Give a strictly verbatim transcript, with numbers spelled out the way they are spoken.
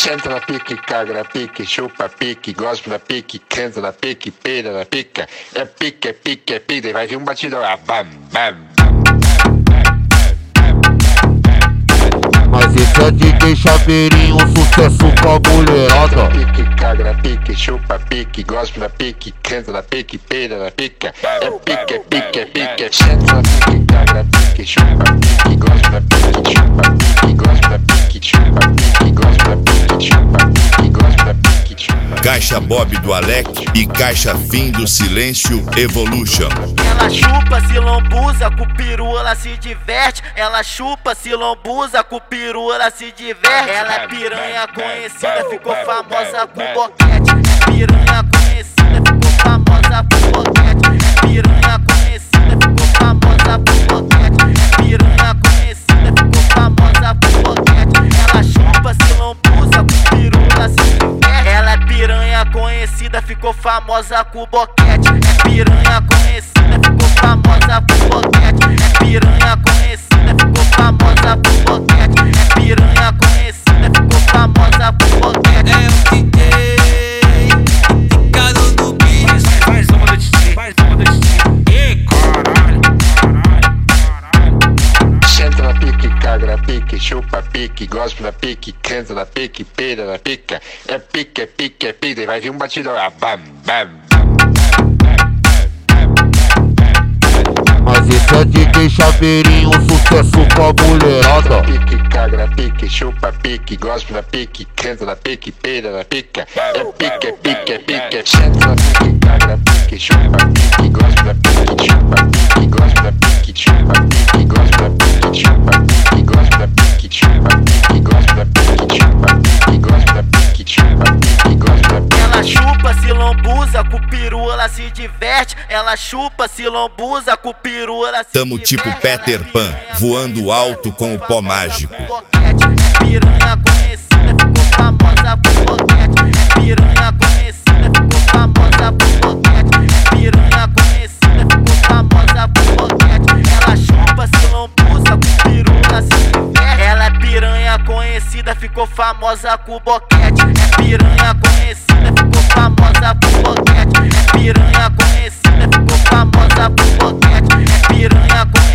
Senta na pique, caga na pique, chupa pique, gospe na pique, canta na pique, peida na pica. É pique, é pique, é pique, vai vir um batidão lá, bam, bam. Mas esse é D J Chaveirinho, um sucesso com a mulherada. Pique, caga na pique, chupa pique, gospe na pique, canta na pique, peida na pica. É pique, é pique, é pique. Senta na pique, caga na pique, chupa pique, gospe na pique, chupa pique, gospe na pique, chupa pique, gospe na pique, chupa pique, gospe na pique, chupa. Caixa Bob do Alec e Caixa Fim do Silêncio Evolution. Ela chupa, se lambuza, com peru ela se diverte. Ela chupa, se lambuza, com peru ela se diverte. Ela é piranha conhecida, ficou famosa com boquete. É piranha conhecida, ficou famosa com boquete. É piranha conhecida, ficou famosa com boquete. É piranha conhecida, ficou famosa com boquete. Ela chupa, se lambuza, com peru ela se diverte. Ela é piranha conhecida, ficou famosa com boquete. É piranha conhecida, ficou famosa com boquete. É piranha conhecida, ficou famosa com boquete. É piranha conhecida, ficou famosa com boquete. É o D J, ficado no bicho. Mais uma noite, mais uma noite. Ih, caralho, caralho, caralho. Senta na pique, caga na pique, chupa pique, gospe na pique, canta na pique, peida na pica. É pique, é pique, é pique, vai vir um batidão lá, bam, bam. Mas esse é D J Chaveirinho, um sucesso com a mulherada. Pique, caga na pique, chupa pique, gospe na pique, canta na pique, peida na pica. É pique, é pique, é pique. Senta na pique, caga na pique, chupa pique, gospe na pique, chupa pique, gospe na pique, chupa pique, gospe na pique, chupa pique, gospe na pique, chupa pique, gospe na pique, chupa pique, gospe na pique, chupa pique, gospe na pique. Ela chupa, se lambuza, com peru ela se diverte. Ela chupa, se lambuza, com peru ela se Tamo diverte. tipo Peter Pan, voando alto com o pó mágico. É piranha conhecida, ficou famosa por boquete. É piranha conhecida, ficou famosa por boquete. É piranha conhecida, ficou famosa por boquete. Ela chupa, se lambuza, com peru ela se diverte. Ela é piranha conhecida, ficou famosa com boquete. É piranha conhecida, ficou famosa por boquete. É piranha conhecida, ficou famosa por boquete. É piranha conhecida.